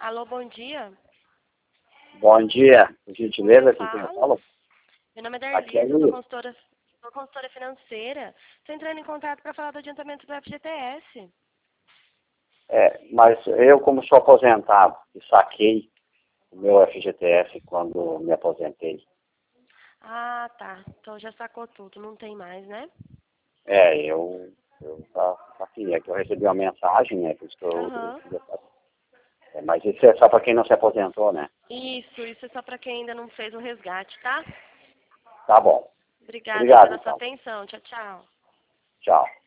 Alô, bom dia. Bom dia, por gentileza, Com com quem eu falo? falo? Meu nome é Aqui é Darlise, eu Luiz. sou consultora financeira. Estou entrando em contato para falar do adiantamento do FGTS. Mas eu, como sou aposentado e saquei o meu FGTS quando me aposentei. Ah, tá. Então já sacou tudo, não tem mais, né? Eu saquei. É que eu recebi uma mensagem, né, que Aham. mas isso é só para quem não se aposentou, né? Isso é só para quem ainda não fez o resgate, tá? Tá bom. Obrigada aí Obrigado, pela sua então. atenção. Tchau, tchau. Tchau.